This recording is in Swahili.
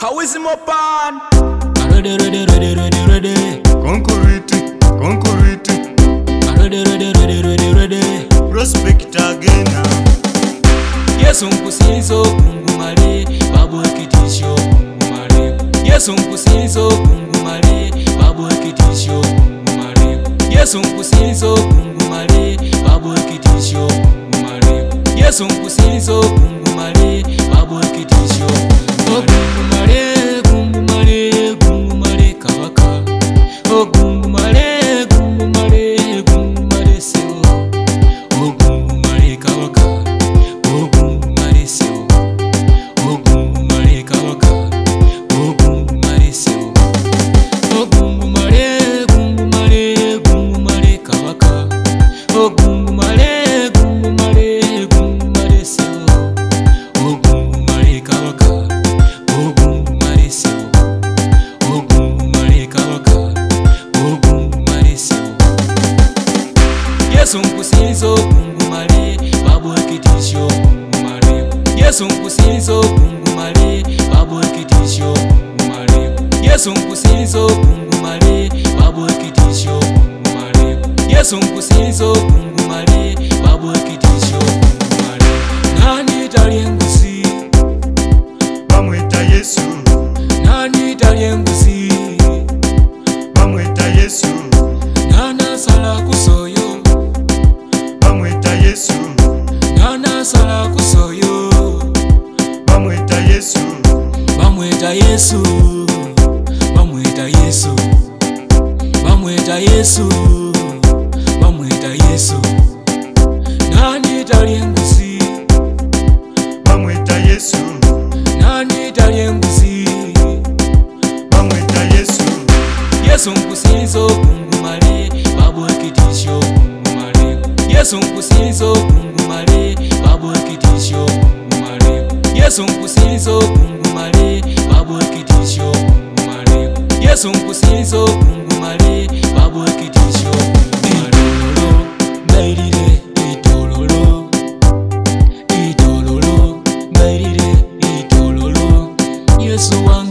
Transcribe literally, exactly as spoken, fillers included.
How is him up on? Ready, ready, ready, ready, ready. Concurrent, concurrent. Ready, ready, ready, ready, ready. Prospect again. Yesu nkusinzo kungumale, babu ekitisho kungumale. Yesu nkusinzo kungumale, babu ekitisho kungumale. Yesu nkusinzo kungumale, babu ekitisho kungumale. Yesu nkusinzo kungumale, babu ekitisho kungumale. Kungumale, kungumale kabaka. Oh kungumale, kungumale, kungumale sewo. Oh kungumale kabaka. Oh kungumale sewo. Oh kungumale kabaka. Oh kungumale sewo. Oh kungumale, kungumale, kungumale kabaka. Oh kungumale, kungumale, kungumale sewo. Oh kungumale kabaka. Oh kungumale sewo. Oh kungumale kabaka. Oh kungumale sewo. Yesu nkusinzo kungumale, babu ekitisho kungumale. Yesu nkusinzo kungumale, babu ekitisho kungumale. Yesu nkusinzo kungumale, babu ekitisho kungumale. Yesu nkusinzo kungumale, babu ekitisho kungumale. Nani talyengusi? Bamweta Yesu. Nani talyengusi? Bamweta Yesu. Nana sala kusoyo. Bamweta Yesu. Nana sala kusoyo. Bamweta Yesu. Bamweta Yesu. Bamweta Yesu. Bamweta Yesu. Bamweta Yesu. Nani talyengusi? Bamweta Yesu. Nani talyengusi? Bamweta Yesu. Yesu nkusinzo kungumale, babu ekitisho kungumale. Yesu nkusinzo kungumale, babu ekitisho kungumale. Yesu nkusinzo kungumale, babu ekitisho kungumale. Yesu nkusinzo kungumale, babu ekitisho kungumale. Bairire itololo, itololo, bairire itololo. Yesu wangu